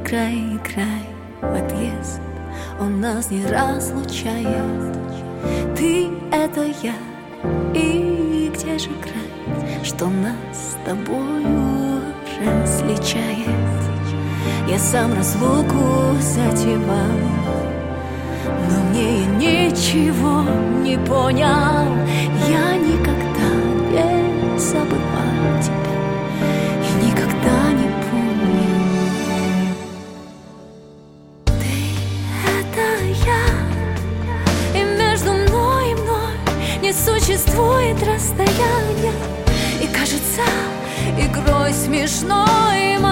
край и край в отъезд он нас не разлучает. Ты — это я, и где же край, что нас с тобою различает? Я сам разлуку затевал, но мне ничего не понял. Я никогда не забывал тебя и никогда не помнил. Ты — это я, и между мной и мной не существует расстояния. И кажется игрой смешной